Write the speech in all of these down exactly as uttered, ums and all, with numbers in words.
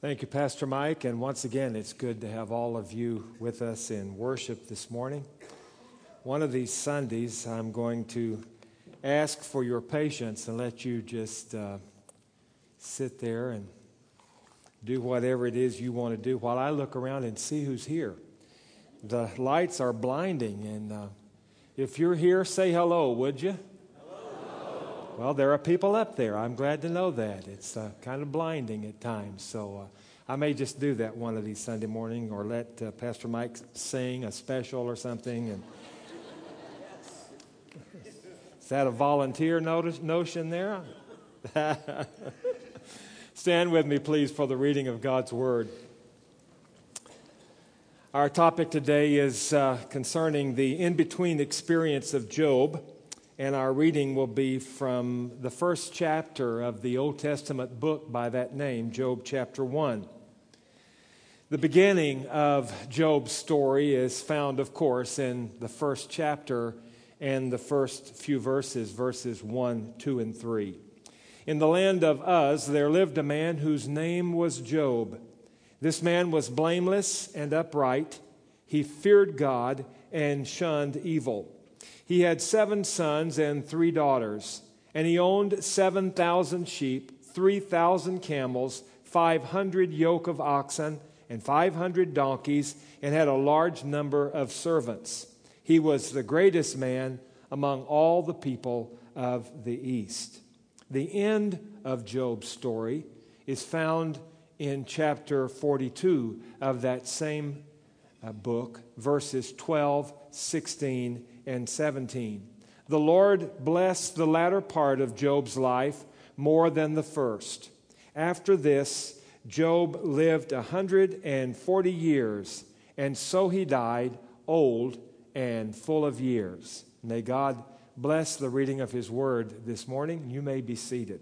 Thank you, Pastor Mike, and once again, it's good to have all of you with us in worship this morning. One of these Sundays, I'm going to ask for your patience and let you just uh, sit there and do whatever it is you want to do while I look around and see who's here. The lights are blinding, and uh, if you're here, say hello, would you? Well, there are people up there. I'm glad to know that. It's uh, kind of blinding at times. So uh, I may just do that one of these Sunday morning or let uh, Pastor Mike sing a special or something. And is that a volunteer notice, notion there? Stand with me, please, for the reading of God's Word. Our topic today is uh, concerning the in-between experience of Job. And our reading will be from the first chapter of the Old Testament book by that name, Job chapter one. The beginning of Job's story is found, of course, in the first chapter and the first few verses, verses one, two, and three. In the land of Uz, there lived a man whose name was Job. This man was blameless and upright. He feared God and shunned evil. He had seven sons and three daughters, and he owned seven thousand sheep, three thousand camels, five hundred yoke of oxen, and five hundred donkeys, and had a large number of servants. He was the greatest man among all the people of the East. The end of Job's story is found in chapter forty-two of that same uh, book, verses twelve, sixteen, and seventeen. The Lord blessed the latter part of Job's life more than the first. After this, Job lived a hundred and forty years, and so he died old and full of years. May God bless the reading of His Word this morning. You may be seated.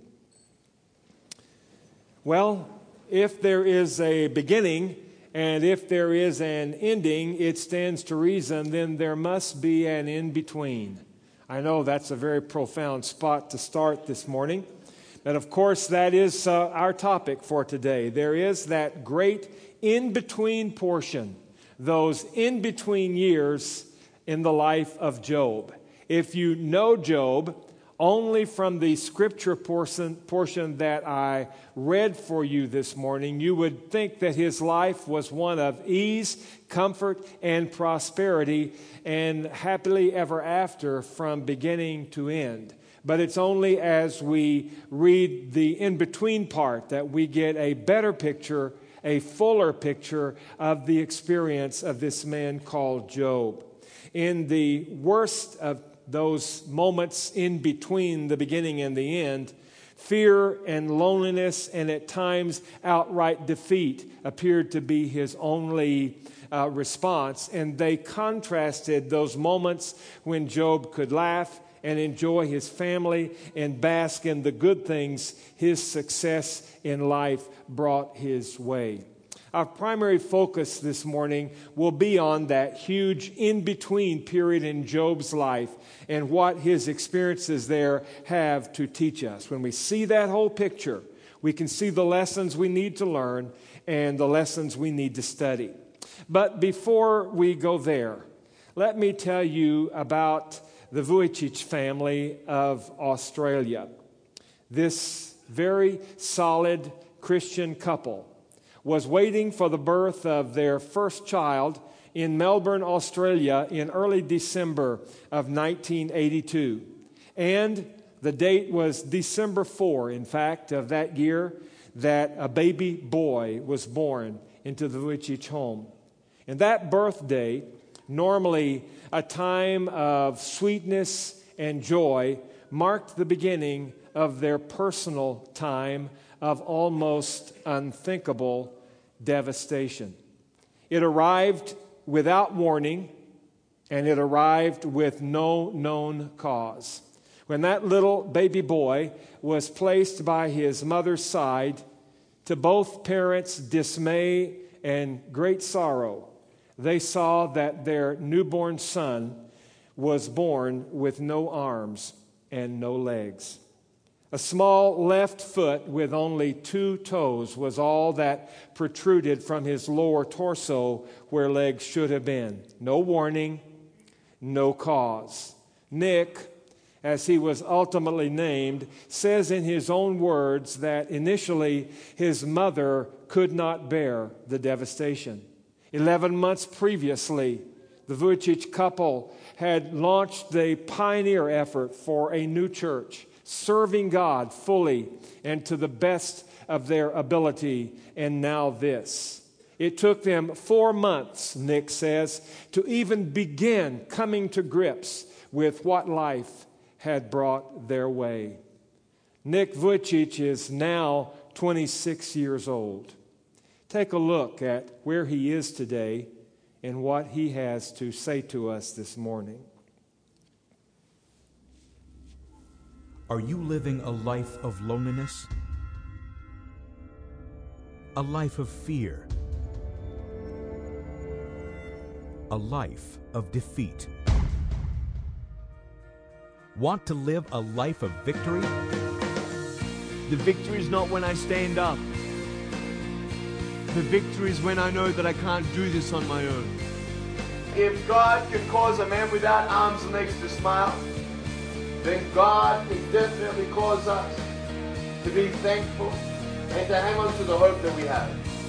Well, if there is a beginning and if there is an ending, it stands to reason, then there must be an in-between. I know that's a very profound spot to start this morning. But of course, that is uh, our topic for today. There is that great in-between portion, those in-between years in the life of Job. If you know Job only from the scripture portion, portion that I read for you this morning, you would think that his life was one of ease, comfort, and prosperity, and happily ever after from beginning to end. But it's only as we read the in-between part that we get a better picture, a fuller picture of the experience of this man called Job. In the worst of those moments in between the beginning and the end, fear and loneliness and at times outright defeat appeared to be his only uh, response. And they contrasted those moments when Job could laugh and enjoy his family and bask in the good things his success in life brought his way. Our primary focus this morning will be on that huge in-between period in Job's life and what his experiences there have to teach us. When we see that whole picture, we can see the lessons we need to learn and the lessons we need to study. But before we go there, let me tell you about the Vujicic family of Australia. This very solid Christian couple was waiting for the birth of their first child in Melbourne, Australia in early December of nineteen eighty-two. And the date was December fourth, in fact, of that year, that a baby boy was born into the Vujicic home. And that birthday, normally a time of sweetness and joy, marked the beginning of their personal time of almost unthinkable devastation. It arrived without warning, and it arrived with no known cause. When that little baby boy was placed by his mother's side, to both parents' dismay and great sorrow, they saw that their newborn son was born with no arms and no legs. A small left foot with only two toes was all that protruded from his lower torso where legs should have been. No warning, no cause. Nick, as he was ultimately named, says in his own words that initially his mother could not bear the devastation. Eleven months previously, the Vujicic couple had launched the pioneer effort for a new church, serving God fully and to the best of their ability, and now this. It took them four months, Nick says, to even begin coming to grips with what life had brought their way. Nick Vujicic is now twenty-six years old. Take a look at where he is today and what he has to say to us this morning. Are you living a life of loneliness? A life of fear? A life of defeat? Want to live a life of victory? The victory is not when I stand up. The victory is when I know that I can't do this on my own. If God can cause a man without arms and legs to smile, then God can definitely cause us to be thankful and to hang on to the hope that we have.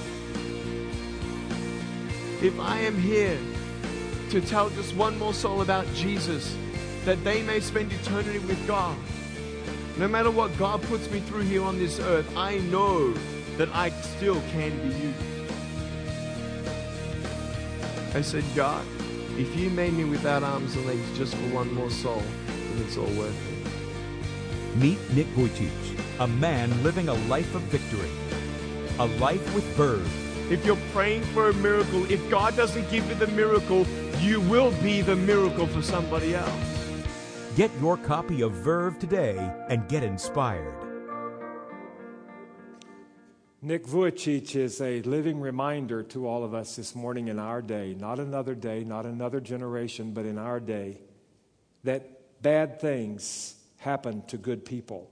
If I am here to tell just one more soul about Jesus, that they may spend eternity with God, no matter what God puts me through here on this earth, I know that I still can be used. I said, God, if you made me without arms and legs just for one more soul, it's all worth it. Meet Nick Vujicic, a man living a life of victory, a life with verve. If you're praying for a miracle, if God doesn't give you the miracle, you will be the miracle for somebody else. Get your copy of Verve today and get inspired. Nick Vujicic is a living reminder to all of us this morning in our day, not another day, not another generation, but in our day, that bad things happen to good people,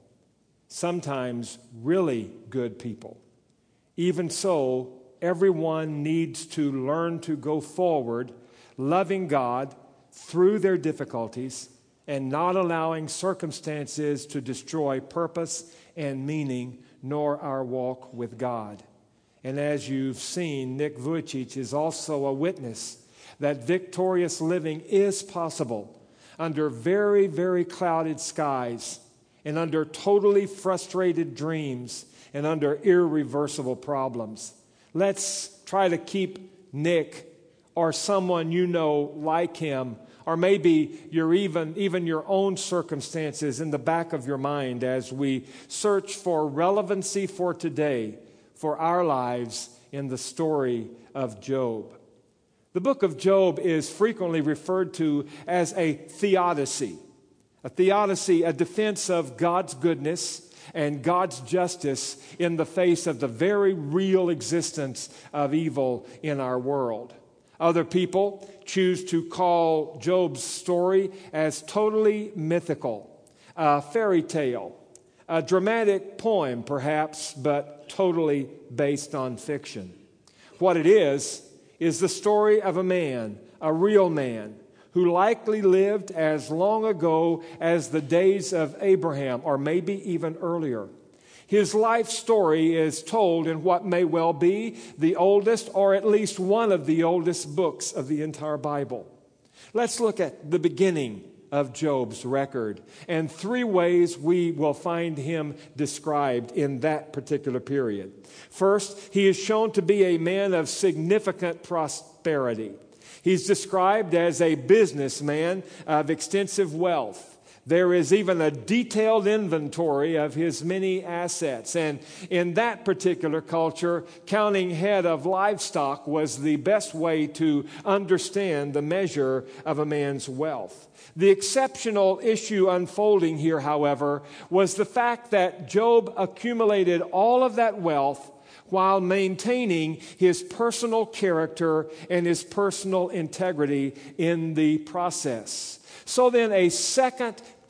sometimes really good people. Even so, everyone needs to learn to go forward, loving God through their difficulties and not allowing circumstances to destroy purpose and meaning, nor our walk with God. And as you've seen, Nick Vujicic is also a witness that victorious living is possible under very, very clouded skies and under totally frustrated dreams and under irreversible problems. Let's try to keep Nick or someone you know like him, or maybe your even, even your own circumstances in the back of your mind as we search for relevancy for today, for our lives in the story of Job. The book of Job is frequently referred to as a theodicy. A theodicy, a defense of God's goodness and God's justice in the face of the very real existence of evil in our world. Other people choose to call Job's story as totally mythical, a fairy tale, a dramatic poem perhaps, but totally based on fiction. What it is, is the story of a man, a real man, who likely lived as long ago as the days of Abraham, or maybe even earlier. His life story is told in what may well be the oldest, or at least one of the oldest books of the entire Bible. Let's look at the beginning of Job's record and three ways we will find him described in that particular period. First, he is shown to be a man of significant prosperity. He's described as a businessman of extensive wealth. There is even a detailed inventory of his many assets. And in that particular culture, counting head of livestock was the best way to understand the measure of a man's wealth. The exceptional issue unfolding here, however, was the fact that Job accumulated all of that wealth while maintaining his personal character and his personal integrity in the process. So then a second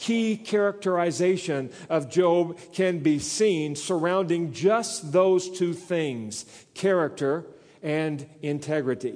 key characterization of Job can be seen surrounding just those two things, character and integrity.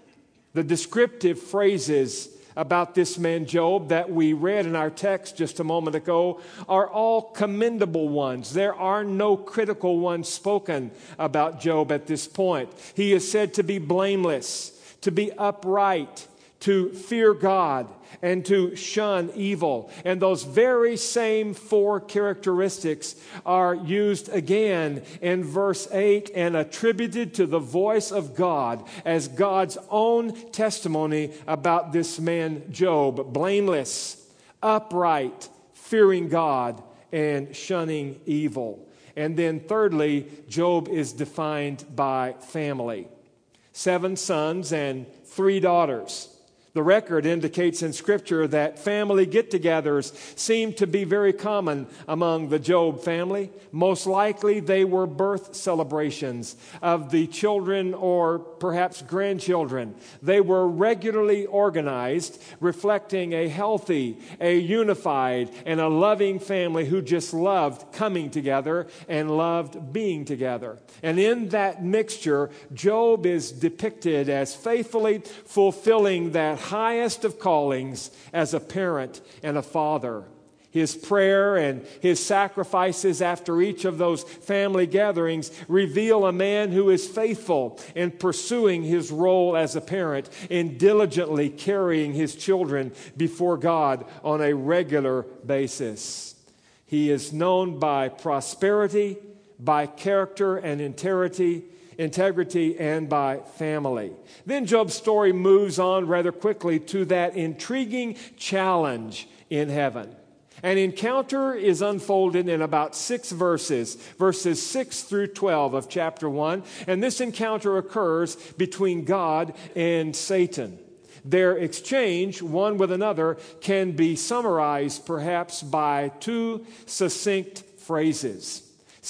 The descriptive phrases about this man Job that we read in our text just a moment ago are all commendable ones. There are no critical ones spoken about Job at this point. He is said to be blameless, to be upright, to fear God, and to shun evil. And those very same four characteristics are used again in verse eight and attributed to the voice of God as God's own testimony about this man Job. Blameless, upright, fearing God, and shunning evil. And then thirdly, Job is defined by family. Seven sons and three daughters. The record indicates in Scripture that family get-togethers seem to be very common among the Job family. Most likely they were birth celebrations of the children or perhaps grandchildren. They were regularly organized, reflecting a healthy, a unified, and a loving family who just loved coming together and loved being together. And in that mixture, Job is depicted as faithfully fulfilling that highest of callings as a parent and a father. His prayer and his sacrifices after each of those family gatherings reveal a man who is faithful in pursuing his role as a parent, in diligently carrying his children before God on a regular basis. He is known by prosperity, by character and integrity, integrity, and by family. Then Job's story moves on rather quickly to that intriguing challenge in heaven. An encounter is unfolded in about six verses, verses six through twelve of chapter one, and this encounter occurs between God and Satan. Their exchange, one with another, can be summarized perhaps by two succinct phrases.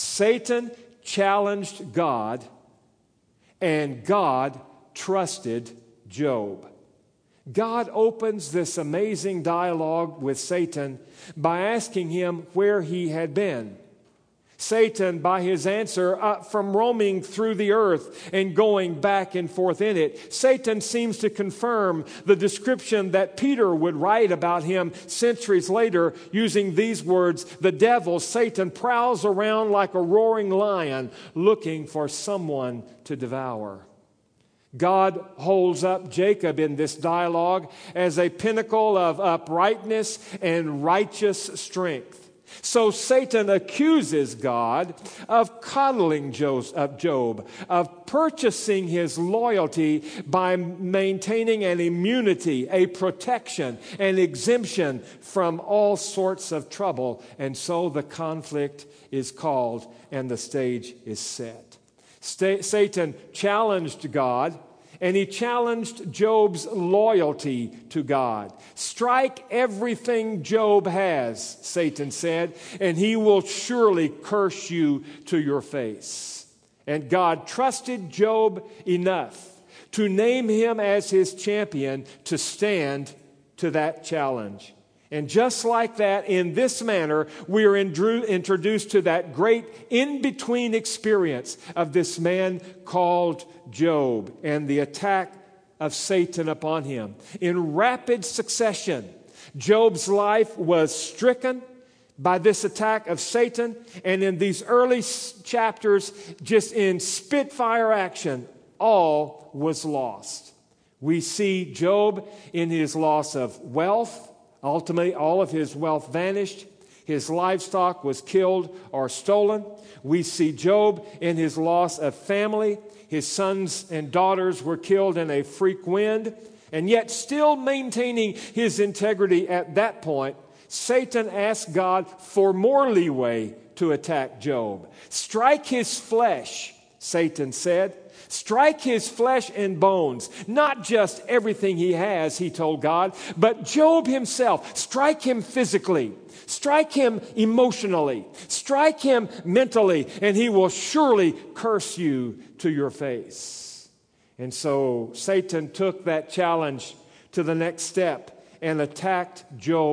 Satan challenged God, and God trusted Job. God opens this amazing dialogue with Satan by asking him where he had been. Satan, by his answer, uh, from roaming through the earth and going back and forth in it, Satan seems to confirm the description that Peter would write about him centuries later using these words: the devil, Satan, prowls around like a roaring lion looking for someone to devour. God holds up Jacob in this dialogue as a pinnacle of uprightness and righteous strength. So Satan accuses God of coddling Job, of purchasing his loyalty by maintaining an immunity, a protection, an exemption from all sorts of trouble. And so the conflict is called and the stage is set. Satan challenged God, and he challenged Job's loyalty to God. Strike everything Job has, Satan said, and he will surely curse you to your face. And God trusted Job enough to name him as his champion to stand to that challenge. And just like that, in this manner, we are introduced to that great in-between experience of this man called Job and the attack of Satan upon him. In rapid succession, Job's life was stricken by this attack of Satan, and in these early chapters, just in spitfire action, all was lost. We see Job in his loss of wealth. Ultimately, all of his wealth vanished. His livestock was killed or stolen. We see Job in his loss of family. His sons and daughters were killed in a freak wind. And yet, still maintaining his integrity at that point, Satan asked God for more leeway to attack Job. Strike his flesh, Satan said. Strike his flesh and bones, not just everything he has, he told God, but Job himself. Strike him physically, strike him emotionally, strike him mentally, and he will surely curse you to your face. And so Satan took that challenge to the next step and attacked Job's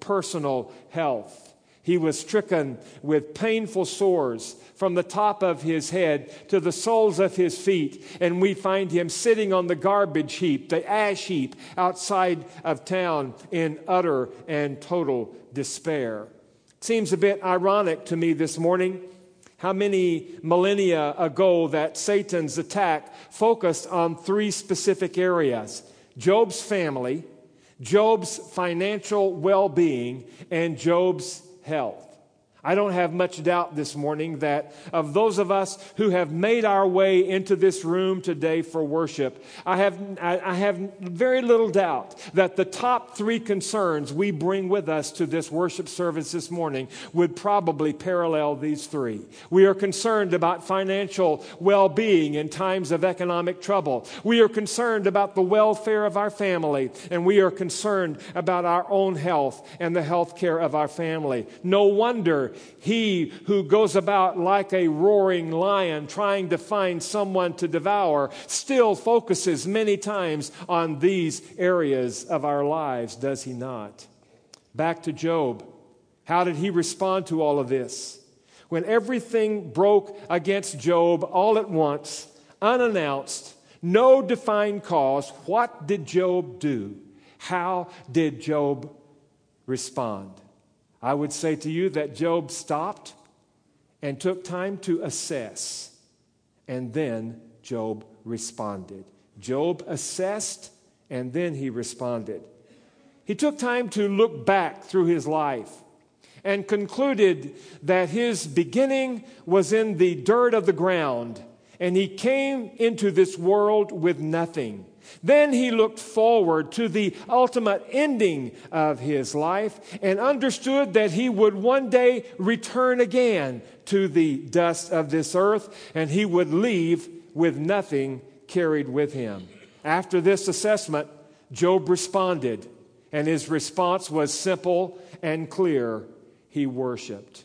personal health. He was stricken with painful sores from the top of his head to the soles of his feet. And we find him sitting on the garbage heap, the ash heap outside of town in utter and total despair. It seems a bit ironic to me this morning how many millennia ago that Satan's attack focused on three specific areas: Job's family, Job's financial well-being, and Job's health. I don't have much doubt this morning that of those of us who have made our way into this room today for worship, I have, I, I have very little doubt that the top three concerns we bring with us to this worship service this morning would probably parallel these three. We are concerned about financial well-being in times of economic trouble. We are concerned about the welfare of our family, and we are concerned about our own health and the health care of our family. No wonder he who goes about like a roaring lion trying to find someone to devour still focuses many times on these areas of our lives, does he not? Back to Job. How did he respond to all of this? When everything broke against Job all at once, unannounced, no defined cause, what did Job do? How did Job respond? I would say to you that Job stopped and took time to assess, and then Job responded. Job assessed, and then he responded. He took time to look back through his life and concluded that his beginning was in the dirt of the ground, and he came into this world with nothing. Then he looked forward to the ultimate ending of his life and understood that he would one day return again to the dust of this earth, and he would leave with nothing carried with him. After this assessment, Job responded, and his response was simple and clear. He worshiped.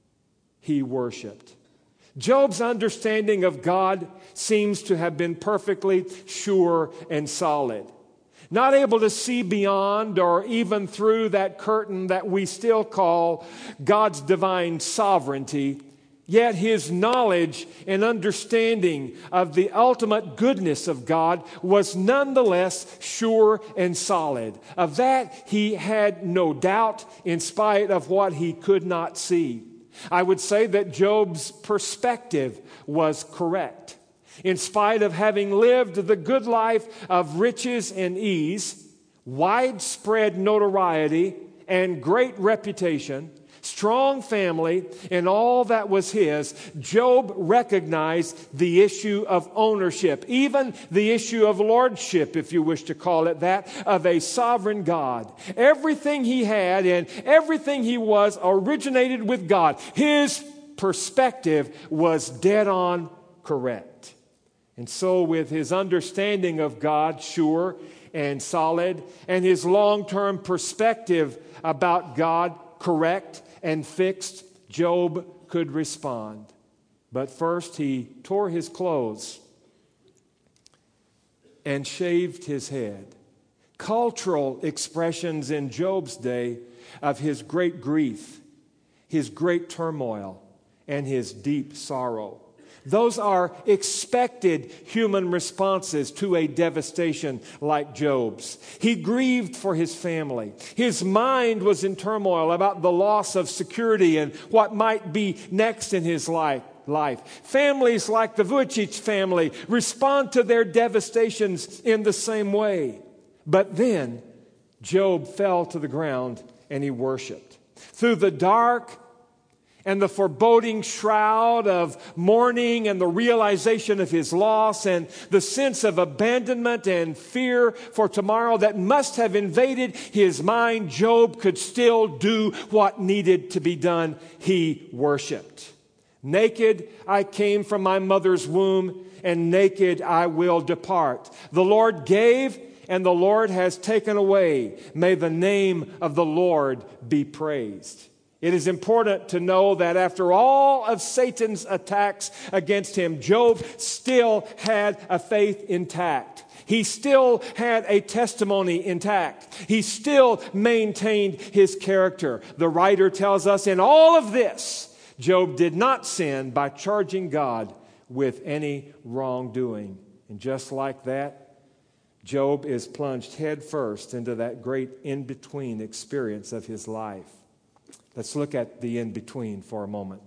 He worshiped. Job's understanding of God seems to have been perfectly sure and solid. Not able to see beyond or even through that curtain that we still call God's divine sovereignty, yet his knowledge and understanding of the ultimate goodness of God was nonetheless sure and solid. Of that he had no doubt in spite of what he could not see. I would say that Job's perspective was correct. In spite of having lived the good life of riches and ease, widespread notoriety and great reputation, strong family, and all that was his, Job recognized the issue of ownership, even the issue of lordship, if you wish to call it that, of a sovereign God. Everything he had and everything he was originated with God. His perspective was dead on correct. And so with his understanding of God sure and solid, and his long-term perspective about God correct and fixed, Job could respond. But first he tore his clothes and shaved his head. Cultural expressions in Job's day of his great grief, his great turmoil, and his deep sorrow. Those are expected human responses to a devastation like Job's. He grieved for his family. His mind was in turmoil about the loss of security and what might be next in his life. Life. Families like the Vujicic family respond to their devastations in the same way. But then Job fell to the ground and he worshiped. Through the dark and the foreboding shroud of mourning and the realization of his loss and the sense of abandonment and fear for tomorrow that must have invaded his mind, Job could still do what needed to be done. He worshiped. Naked I came from my mother's womb, and naked I will depart. The Lord gave, and the Lord has taken away. May the name of the Lord be praised. It is important to know that after all of Satan's attacks against him, Job still had a faith intact. He still had a testimony intact. He still maintained his character. The writer tells us in all of this, Job did not sin by charging God with any wrongdoing. And just like that, Job is plunged headfirst into that great in-between experience of his life. Let's look at the in-between for a moment.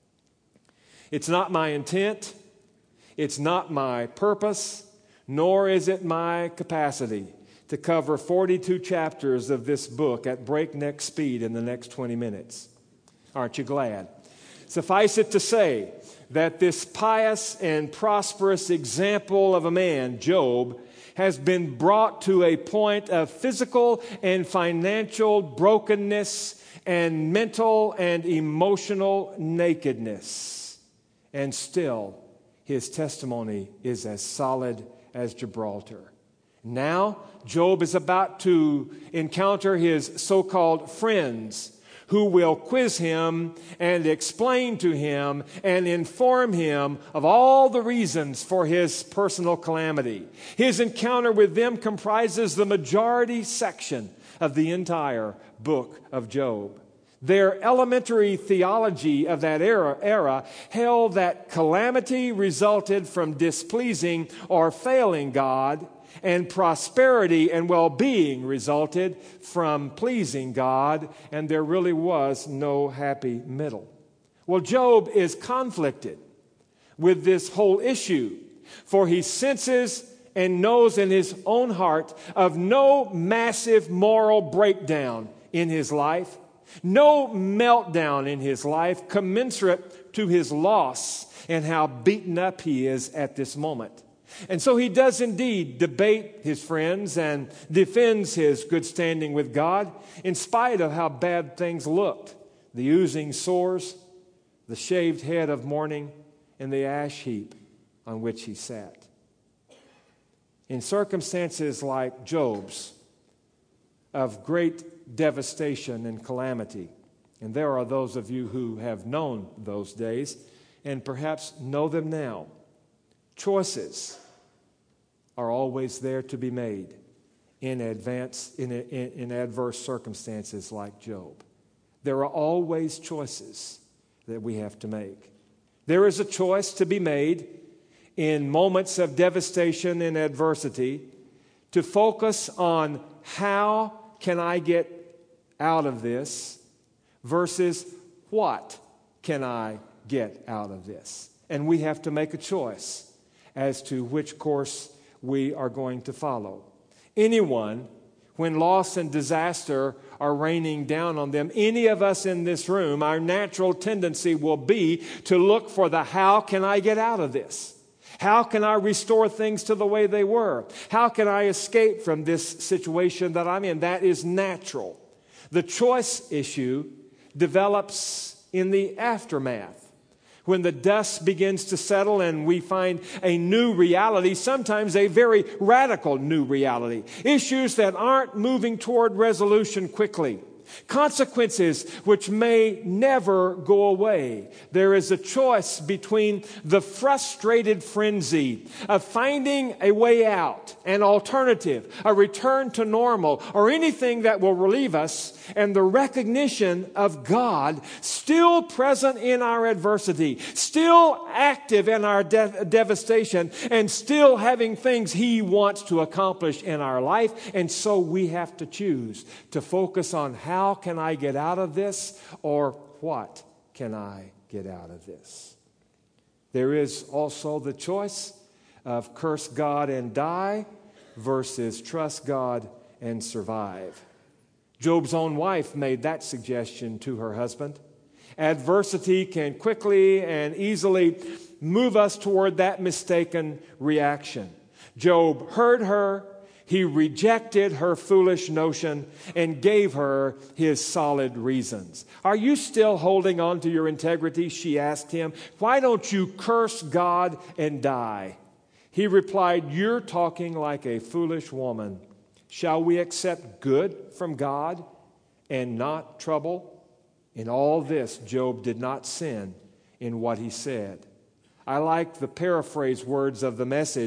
It's not my intent, it's not my purpose, nor is it my capacity to cover forty-two chapters of this book at breakneck speed in the next twenty minutes. Aren't you glad? Suffice it to say that this pious and prosperous example of a man, Job, has been brought to a point of physical and financial brokenness and mental and emotional nakedness. And still, his testimony is as solid as Gibraltar. Now, Job is about to encounter his so-called friends who will quiz him and explain to him and inform him of all the reasons for his personal calamity. His encounter with them comprises the majority section of the entire book of Job. Their elementary theology of that era, era held that calamity resulted from displeasing or failing God, and prosperity and well-being resulted from pleasing God, and there really was no happy middle. Well, Job is conflicted with this whole issue, for he senses and knows in his own heart of no massive moral breakdown in his life, no meltdown in his life commensurate to his loss and how beaten up he is at this moment. And so he does indeed debate his friends and defends his good standing with God in spite of how bad things looked. The oozing sores, the shaved head of mourning, and the ash heap on which he sat. In circumstances like Job's, of great devastation and calamity, and there are those of you who have known those days and perhaps know them now, choices are always there to be made in advance in, in, in adverse circumstances like Job. There are always choices that we have to make. There is a choice to be made in moments of devastation and adversity to focus on how can I get out of this versus what can I get out of this. And we have to make a choice as to which course we are going to follow. Anyone, when loss and disaster are raining down on them, any of us in this room, our natural tendency will be to look for the how can I get out of this? How can I restore things to the way they were? How can I escape from this situation that I'm in? That is natural. The choice issue develops in the aftermath. When the dust begins to settle and we find a new reality, sometimes a very radical new reality. Issues that aren't moving toward resolution quickly. Consequences which may never go away. There is a choice between the frustrated frenzy of finding a way out, an alternative, a return to normal, or anything that will relieve us, and the recognition of God still present in our adversity, still active in our de- devastation, and still having things He wants to accomplish in our life. And so we have to choose to focus on how can I get out of this, or what can I get out of this? There is also the choice of curse God and die versus trust God and survive. Job's own wife made that suggestion to her husband. Adversity can quickly and easily move us toward that mistaken reaction. Job heard her, he rejected her foolish notion and gave her his solid reasons. Are you still holding on to your integrity? She asked him. Why don't you curse God and die? He replied, you're talking like a foolish woman. Shall we accept good from God and not trouble? In all this, Job did not sin in what he said. I like the paraphrase words of the Message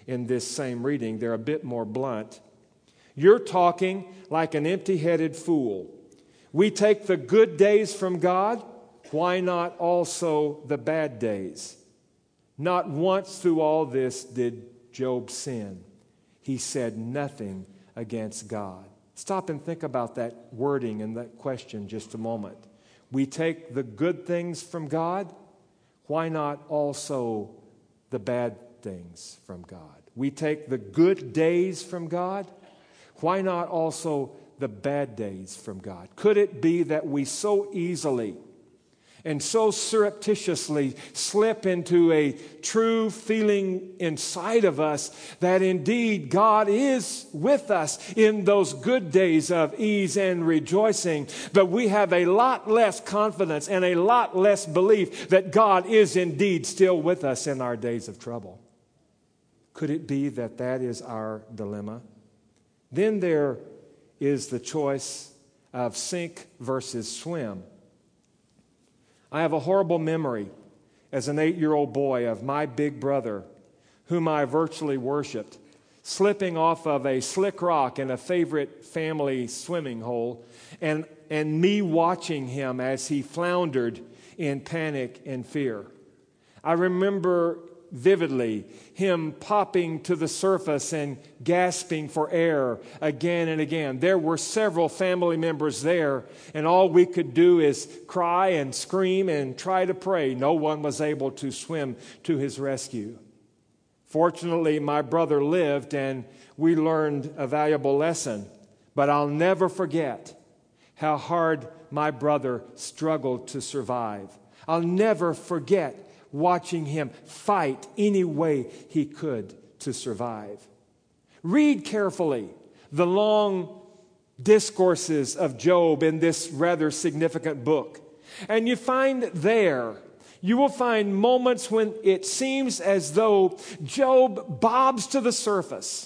in this same reading. They're a bit more blunt. You're talking like an empty-headed fool. We take the good days from God. Why not also the bad days? Not once through all this did Job sin. He said nothing against God. Stop and think about that wording and that question just a moment. We take the good things from God. Why not also the bad things from God? We take the good days from God. Why not also the bad days from God? Could it be that we so easily and so surreptitiously slip into a true feeling inside of us that indeed God is with us in those good days of ease and rejoicing, but we have a lot less confidence and a lot less belief that God is indeed still with us in our days of trouble? Could it be that that is our dilemma? Then there is the choice of sink versus swim. I have a horrible memory as an eight-year-old boy of my big brother, whom I virtually worshiped, slipping off of a slick rock in a favorite family swimming hole, and, and me watching him as he floundered in panic and fear. I remember vividly him popping to the surface and gasping for air again and again. There were several family members there, and all we could do is cry and scream and try to pray. No one was able to swim to his rescue. Fortunately, my brother lived, and we learned a valuable lesson. But I'll never forget how hard my brother struggled to survive. I'll never forget watching him fight any way he could to survive. Read carefully the long discourses of Job in this rather significant book. And you find there, you will find moments when it seems as though Job bobs to the surface.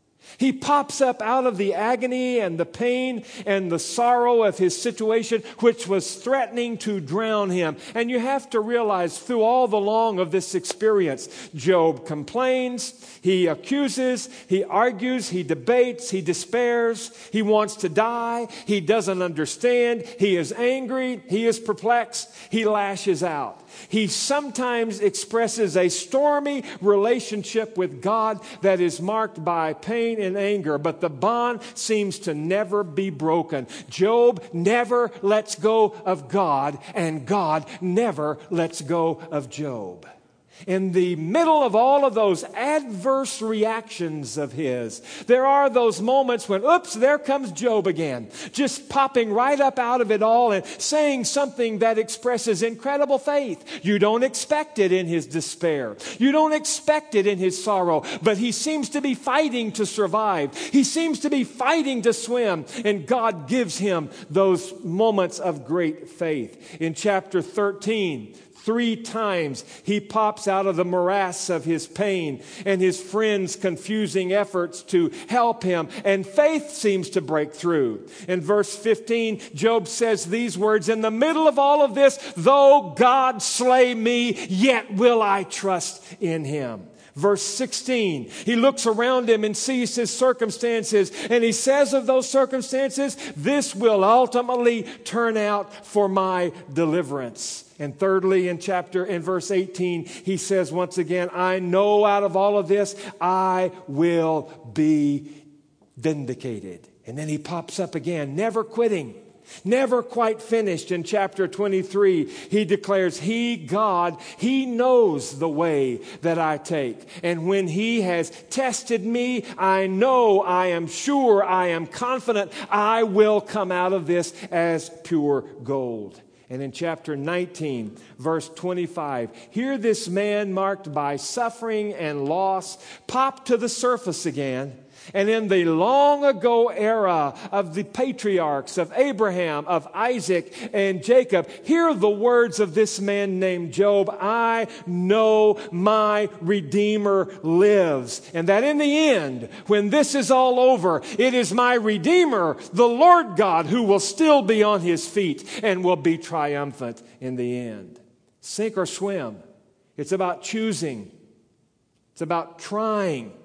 He pops up out of the agony and the pain and the sorrow of his situation, which was threatening to drown him. And you have to realize through all the long of this experience, Job complains, he accuses, he argues, he debates, he despairs, he wants to die, he doesn't understand, he is angry, he is perplexed, he lashes out. He sometimes expresses a stormy relationship with God that is marked by pain and anger, but the bond seems to never be broken. Job never lets go of God, and God never lets go of Job. In the middle of all of those adverse reactions of his, there are those moments when, oops, there comes Job again, just popping right up out of it all and saying something that expresses incredible faith. You don't expect it in his despair. You don't expect it in his sorrow, but he seems to be fighting to survive. He seems to be fighting to swim, and God gives him those moments of great faith. In chapter thirteen, three times he pops out of the morass of his pain and his friends' confusing efforts to help him, and faith seems to break through. In verse fifteen, Job says these words, "In the middle of all of this, though God slay me, yet will I trust in him." Verse sixteen, he looks around him and sees his circumstances, and he says of those circumstances, "This will ultimately turn out for my deliverance." And thirdly, in chapter, in verse eighteen, he says once again, "I know out of all of this, I will be vindicated." And then he pops up again, never quitting, never quite finished. In chapter twenty-three, he declares, "He, God, He knows the way that I take. And when He has tested me, I know, I am sure, I am confident, I will come out of this as pure gold." And in chapter nineteen, verse twenty-five, here this man marked by suffering and loss popped to the surface again. And in the long ago era of the patriarchs of Abraham, of Isaac, and Jacob, hear the words of this man named Job. "I know my Redeemer lives, and that in the end, when this is all over, it is my Redeemer, the Lord God, who will still be on his feet and will be triumphant in the end." Sink or swim. It's about choosing. It's about trying.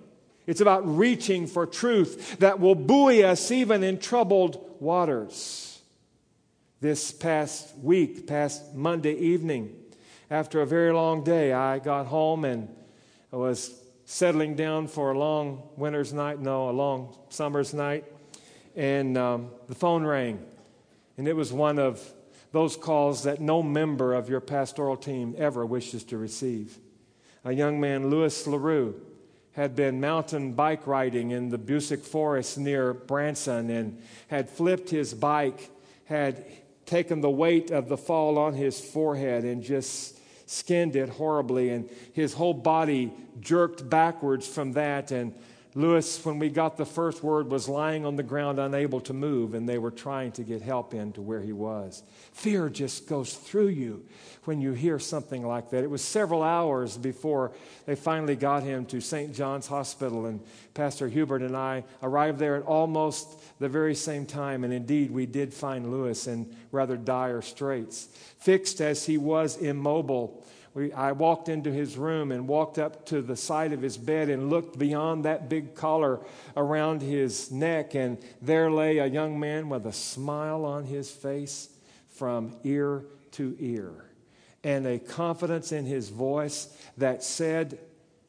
It's about reaching for truth that will buoy us even in troubled waters. This past week, past Monday evening, after a very long day, I got home and I was settling down for a long winter's night, no, a long summer's night, and um, the phone rang. And it was one of those calls that no member of your pastoral team ever wishes to receive. A young man, Louis LaRue, had been mountain bike riding in the Busick Forest near Branson and had flipped his bike, had taken the weight of the fall on his forehead and just skinned it horribly, and his whole body jerked backwards from that. And Louis, when we got the first word, was lying on the ground unable to move, and they were trying to get help into where he was. Fear just goes through you when you hear something like that. It was several hours before they finally got him to Saint John's Hospital, and Pastor Hubert and I arrived there at almost the very same time, and indeed we did find Louis in rather dire straits. Fixed as he was immobile, We, I walked into his room and walked up to the side of his bed and looked beyond that big collar around his neck, and there lay a young man with a smile on his face from ear to ear and a confidence in his voice that said,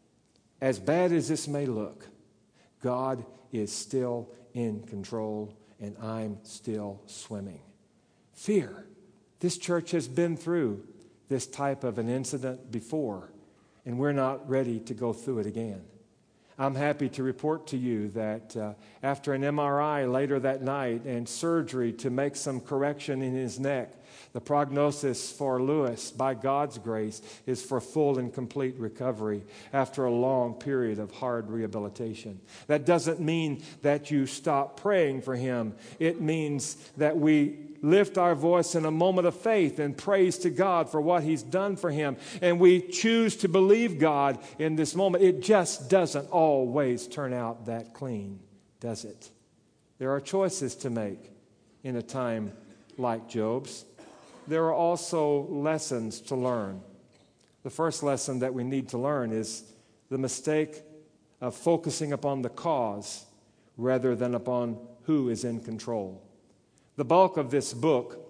as bad as this may look, God is still in control and I'm still swimming. Fear. This church has been through this type of an incident before, and we're not ready to go through it again. I'm happy to report to you that uh, after an M R I later that night and surgery to make some correction in his neck, the prognosis for Louis, by God's grace, is for full and complete recovery after a long period of hard rehabilitation. That doesn't mean that you stop praying for him. It means that we lift our voice in a moment of faith and praise to God for what he's done for him. And we choose to believe God in this moment. It just doesn't always turn out that clean, does it? There are choices to make in a time like Job's. There are also lessons to learn. The first lesson that we need to learn is the mistake of focusing upon the cause rather than upon who is in control. The bulk of this book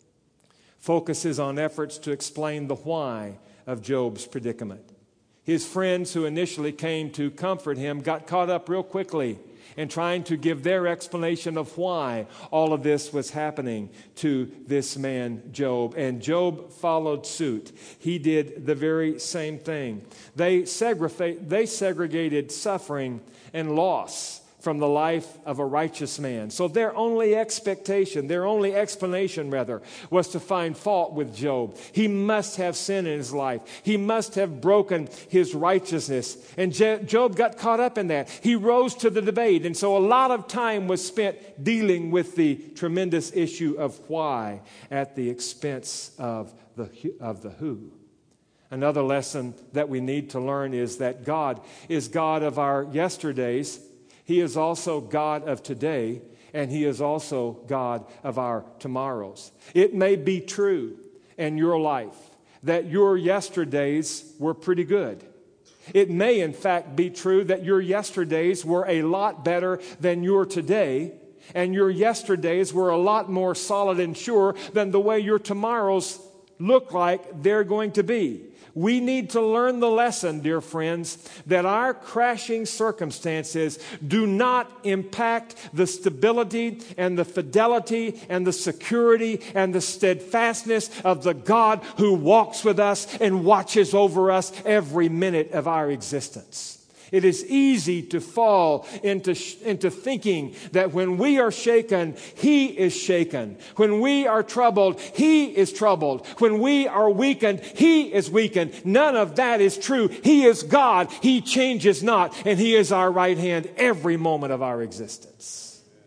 focuses on efforts to explain the why of Job's predicament. His friends who initially came to comfort him got caught up real quickly in trying to give their explanation of why all of this was happening to this man, Job. And Job followed suit. He did the very same thing. They segregate, they segregated suffering and loss from the life of a righteous man. So their only expectation, their only explanation rather, was to find fault with Job. He must have sin in his life. He must have broken his righteousness. And Job got caught up in that. He rose to the debate. And so a lot of time was spent dealing with the tremendous issue of why at the expense of the, of the who. Another lesson that we need to learn is that God is God of our yesterdays. He is also God of today, and he is also God of our tomorrows. It may be true in your life that your yesterdays were pretty good. It may, in fact, be true that your yesterdays were a lot better than your today, and your yesterdays were a lot more solid and sure than the way your tomorrows look like they're going to be. We need to learn the lesson, dear friends, that our crashing circumstances do not impact the stability and the fidelity and the security and the steadfastness of the God who walks with us and watches over us every minute of our existence. It is easy to fall into, into thinking that when we are shaken, he is shaken. When we are troubled, he is troubled. When we are weakened, he is weakened. None of that is true. He is God. He changes not. And he is our right hand every moment of our existence.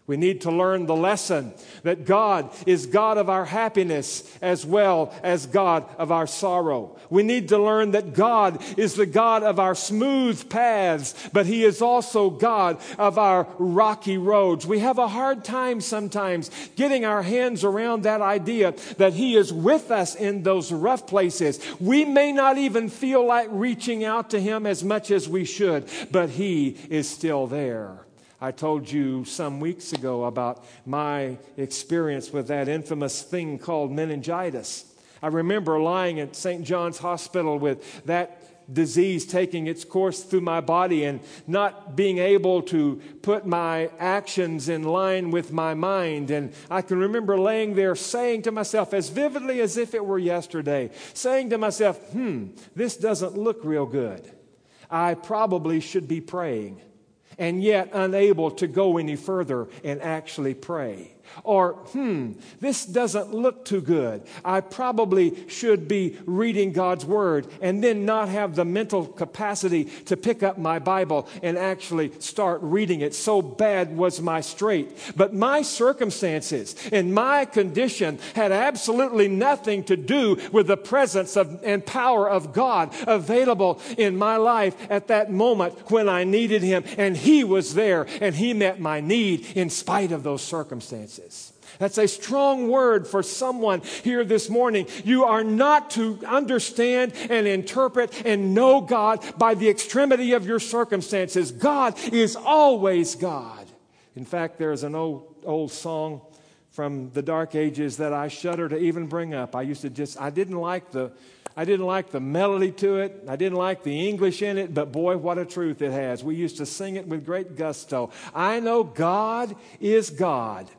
We need to learn the lesson that God is God of our happiness as well as God of our sorrow. We need to learn that God is the God of our smooth paths, but He is also God of our rocky roads. We have a hard time sometimes getting our hands around that idea that He is with us in those rough places. We may not even feel like reaching out to Him as much as we should, but He is still there. I told you some weeks ago about my experience with that infamous thing called meningitis. I remember lying at Saint John's Hospital with that disease taking its course through my body and not being able to put my actions in line with my mind. And I can remember laying there saying to myself, as vividly as if it were yesterday, saying to myself, hmm, this doesn't look real good. I probably should be praying. And yet unable to go any further and actually pray. Or, hmm, this doesn't look too good. I probably should be reading God's Word and then not have the mental capacity to pick up my Bible and actually start reading it. So bad was my strait. But my circumstances and my condition had absolutely nothing to do with the presence of, and power of God available in my life at that moment when I needed Him. And He was there and He met my need in spite of those circumstances. That's a strong word for someone here this morning. You are not to understand and interpret and know God by the extremity of your circumstances. God is always God. In fact, there's an old, old song from the dark ages that I shudder to even bring up. I used to just, I didn't like the, I didn't like the melody to it. I didn't like the English in it, but boy, what a truth it has. We used to sing it with great gusto. I know God is God.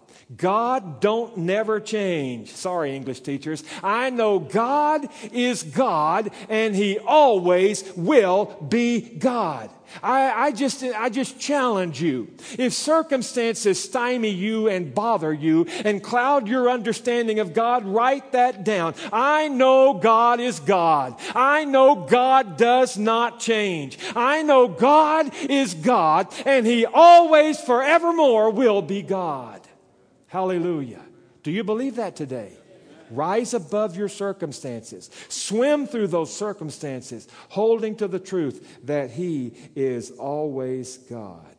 God don't never change. Sorry, English teachers. I know God is God and He always will be God. I, I just, I just challenge you. If circumstances stymie you and bother you and cloud your understanding of God, write that down. I know God is God. I know God does not change. I know God is God and He always forevermore will be God. Hallelujah. Do you believe that today? Rise above your circumstances. Swim through those circumstances, holding to the truth that He is always God.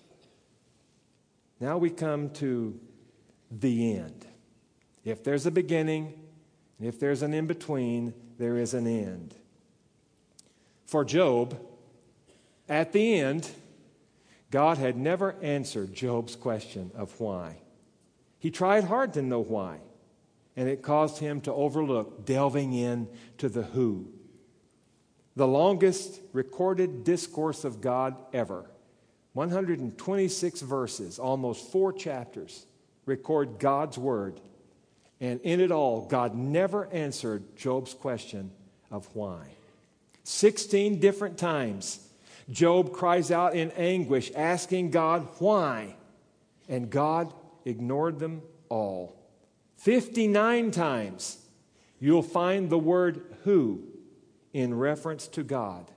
Now we come to the end. If there's a beginning, and if there's an in-between, there is an end. For Job, at the end, God had never answered Job's question of why. He tried hard to know why, and it caused him to overlook delving in to the who. The longest recorded discourse of God ever, one hundred twenty-six verses, almost four chapters, record God's word. And in it all, God never answered Job's question of why. Sixteen different times, Job cries out in anguish, asking God why, and God ignored them all. fifty-nine times you'll find the word who in reference to God.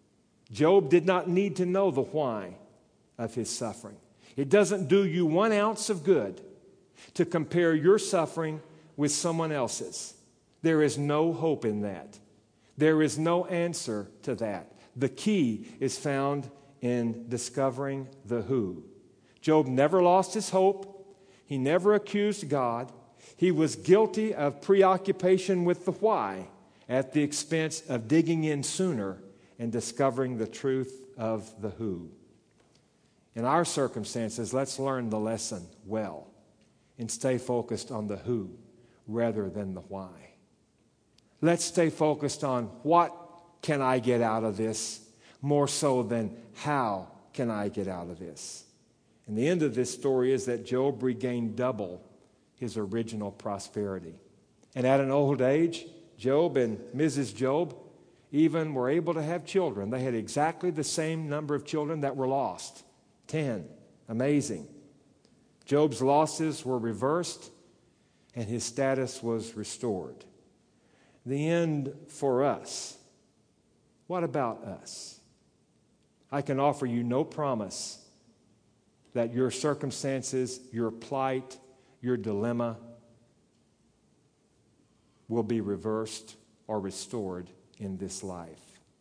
Job did not need to know the why of his suffering. It doesn't do you one ounce of good to compare your suffering with someone else's. There is no hope in that. There is no answer to that. The key is found in discovering the who. Job never lost his hope. He never accused God. He was guilty of preoccupation with the why at the expense of digging in sooner and discovering the truth of the who. In our circumstances, let's learn the lesson well and stay focused on the who rather than the why. Let's stay focused on what can I get out of this more so than how can I get out of this. And the end of this story is that Job regained double his original prosperity. And at an old age, Job and Missus Job even were able to have children. They had exactly the same number of children that were lost. Ten. Amazing. Job's losses were reversed and his status was restored. The end for us. What about us? I can offer you no promise that your circumstances, your plight, your dilemma will be reversed or restored in this life.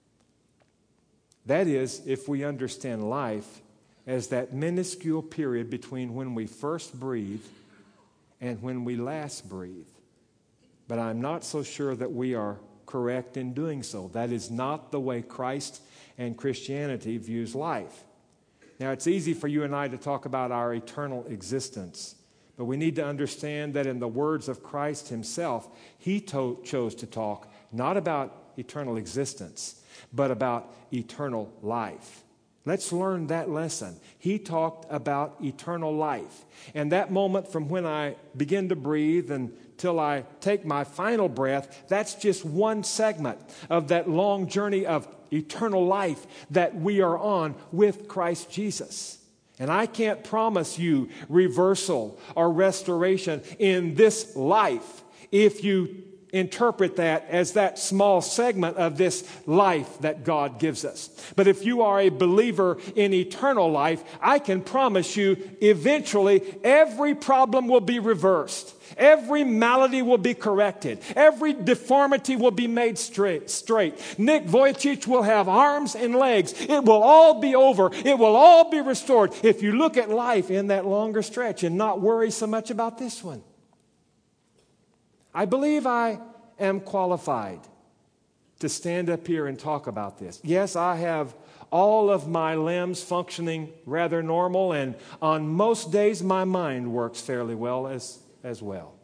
That is, if we understand life as that minuscule period between when we first breathe and when we last breathe. But I'm not so sure that we are correct in doing so. That is not the way Christ and Christianity views life. Now, it's easy for you and I to talk about our eternal existence, but we need to understand that in the words of Christ himself, he to- chose to talk not about eternal existence, but about eternal life. Let's learn that lesson. He talked about eternal life. And that moment from when I begin to breathe until I take my final breath, that's just one segment of that long journey of eternal life that we are on with Christ Jesus. And I can't promise you reversal or restoration in this life if you interpret that as that small segment of this life that God gives us. But if you are a believer in eternal life, I can promise you eventually every problem will be reversed. Every malady will be corrected. Every deformity will be made straight. straight. Nick Vujicic will have arms and legs. It will all be over. It will all be restored if you look at life in that longer stretch and not worry so much about this one. I believe I am qualified to stand up here and talk about this. Yes, I have all of my limbs functioning rather normal, and on most days my mind works fairly well as, as well.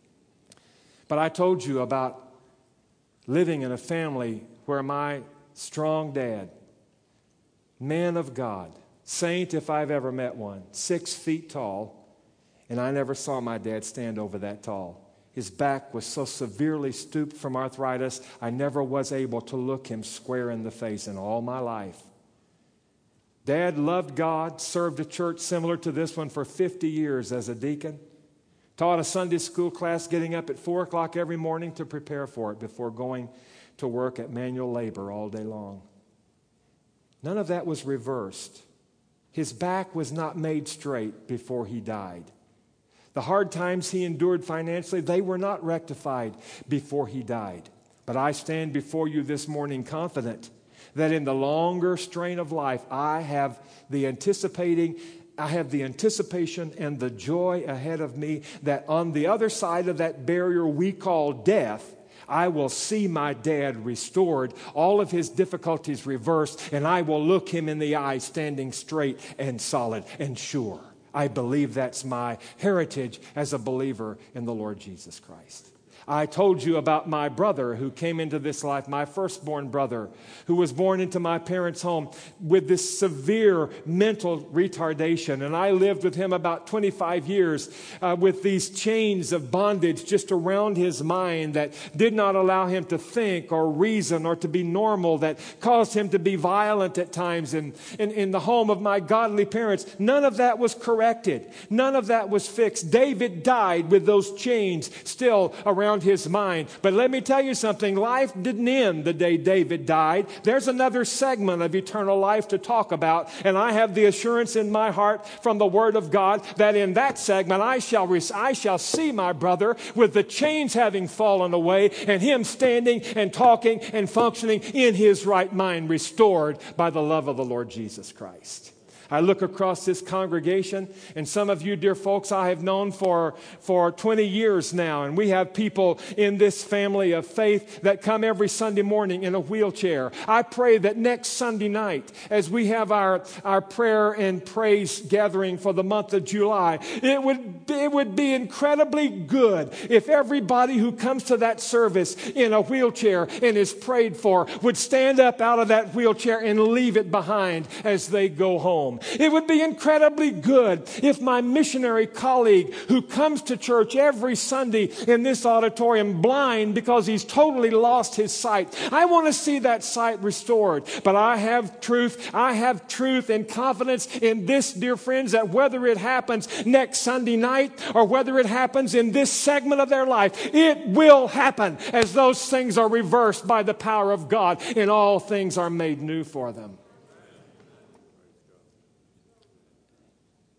But I told you about living in a family where my strong dad, man of God, saint if I've ever met one, six feet tall, and I never saw my dad stand over that tall. His back was so severely stooped from arthritis, I never was able to look him square in the face in all my life. Dad loved God, served a church similar to this one for fifty years as a deacon, taught a Sunday school class getting up at four o'clock every morning to prepare for it before going to work at manual labor all day long. None of that was reversed. His back was not made straight before he died. The hard times he endured financially, they were not rectified before he died. But I stand before you this morning confident that in the longer strain of life, I have the anticipating, I have the anticipation and the joy ahead of me that on the other side of that barrier we call death, I will see my dad restored, all of his difficulties reversed, and I will look him in the eye standing straight and solid and sure. I believe that's my heritage as a believer in the Lord Jesus Christ. I told you about my brother who came into this life, my firstborn brother, who was born into my parents' home with this severe mental retardation. And I lived with him about twenty-five years uh, with these chains of bondage just around his mind that did not allow him to think or reason or to be normal, that caused him to be violent at times in, in, in the home of my godly parents. None of that was corrected. None of that was fixed. David died with those chains still around his mind. But let me tell you something, life didn't end the day David died. There's another segment of eternal life to talk about, and I have the assurance in my heart from the Word of God that in that segment I shall res- I shall see my brother with the chains having fallen away and him standing and talking and functioning in his right mind, restored by the love of the Lord Jesus Christ. I look across this congregation, and some of you, dear folks, I have known for, for twenty years now, and we have people in this family of faith that come every Sunday morning in a wheelchair. I pray that next Sunday night, as we have our, our prayer and praise gathering for the month of July, it would, it would be incredibly good if everybody who comes to that service in a wheelchair and is prayed for would stand up out of that wheelchair and leave it behind as they go home. It would be incredibly good if my missionary colleague who comes to church every Sunday in this auditorium blind because he's totally lost his sight, I want to see that sight restored. But I have truth, I have truth and confidence in this, dear friends, that whether it happens next Sunday night or whether it happens in this segment of their life, it will happen as those things are reversed by the power of God and all things are made new for them.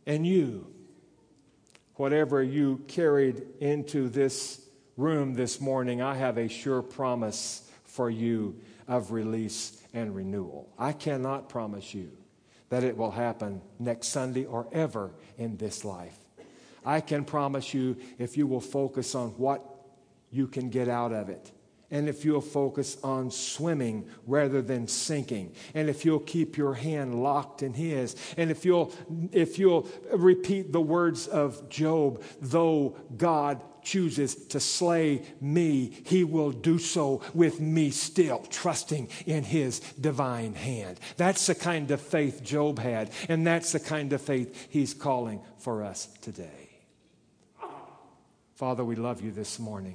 And you, whatever you carried into this room this morning, I have a sure promise for you of release and renewal. I cannot promise you that it will happen next Sunday or ever in this life. I can promise you if you will focus on what you can get out of it. And if you'll focus on swimming rather than sinking. And if you'll keep your hand locked in His. And if you'll, if you'll repeat the words of Job, though God chooses to slay me, He will do so with me still, trusting in His divine hand. That's the kind of faith Job had. And that's the kind of faith He's calling for us today. Father, we love you this morning.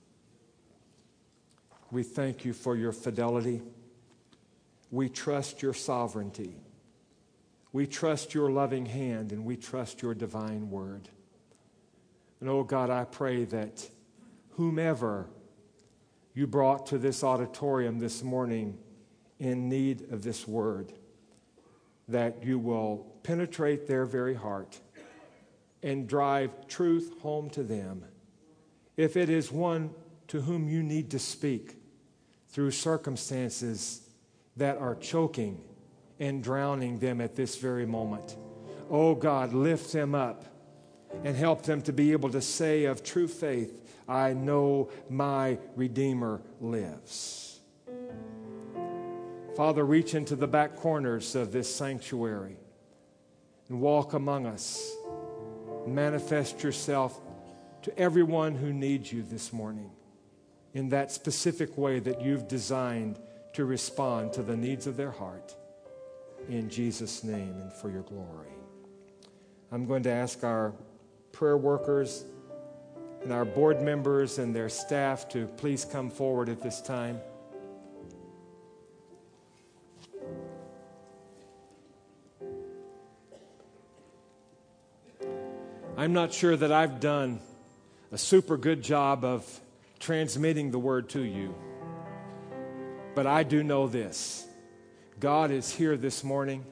We thank you for your fidelity. We trust your sovereignty. We trust your loving hand, and we trust your divine word. And oh God, I pray that whomever you brought to this auditorium this morning in need of this word, that you will penetrate their very heart and drive truth home to them. If it is one to whom you need to speak through circumstances that are choking and drowning them at this very moment, oh God, lift them up and help them to be able to say of true faith, I know my Redeemer lives. Father, reach into the back corners of this sanctuary and walk among us. Manifest yourself to everyone who needs you this morning in that specific way that you've designed to respond to the needs of their heart. In Jesus' name and for your glory. I'm going to ask our prayer workers and our board members and their staff to please come forward at this time. I'm not sure that I've done a super good job of transmitting the word to you, but I do know this. God is here this morning.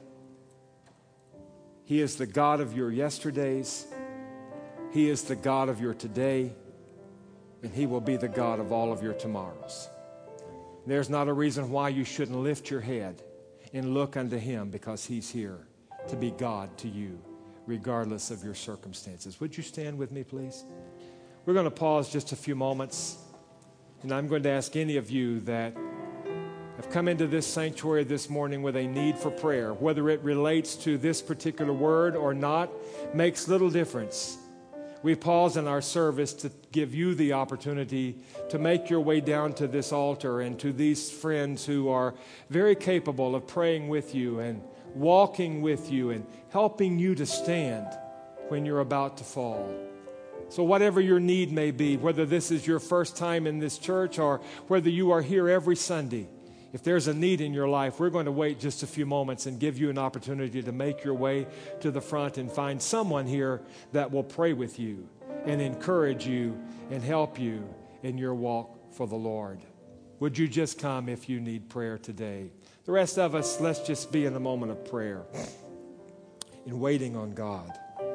He is the God of your yesterdays. He is the God of your today, and He will be the God of all of your tomorrows. There's not a reason why you shouldn't lift your head and look unto Him, because He's here to be God to you, regardless of your circumstances. Would you stand with me, please? We're going to pause just a few moments, and I'm going to ask any of you that have come into this sanctuary this morning with a need for prayer, whether it relates to this particular word or not, makes little difference. We pause in our service to give you the opportunity to make your way down to this altar and to these friends who are very capable of praying with you and walking with you and helping you to stand when you're about to fall. So whatever your need may be, whether this is your first time in this church or whether you are here every Sunday, if there's a need in your life, we're going to wait just a few moments and give you an opportunity to make your way to the front and find someone here that will pray with you and encourage you and help you in your walk for the Lord. Would you just come if you need prayer today? The rest of us, let's just be in a moment of prayer and waiting on God.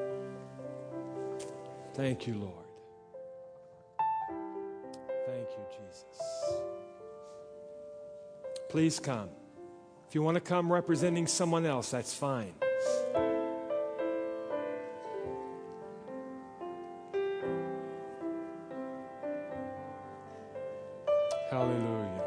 Thank you, Lord. Thank you, Jesus. Please come. If you want to come representing someone else, that's fine. Hallelujah.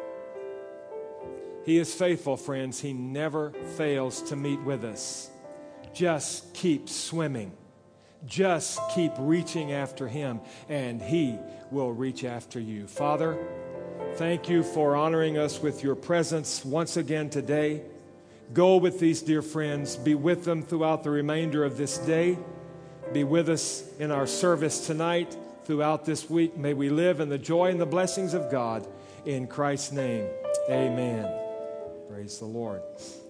He is faithful, friends. He never fails to meet with us. Just keep swimming. Just keep reaching after Him, and He will reach after you. Father, thank you for honoring us with your presence once again today. Go with these dear friends. Be with them throughout the remainder of this day. Be with us in our service tonight, throughout this week. May we live in the joy and the blessings of God. In Christ's name, amen. Praise the Lord.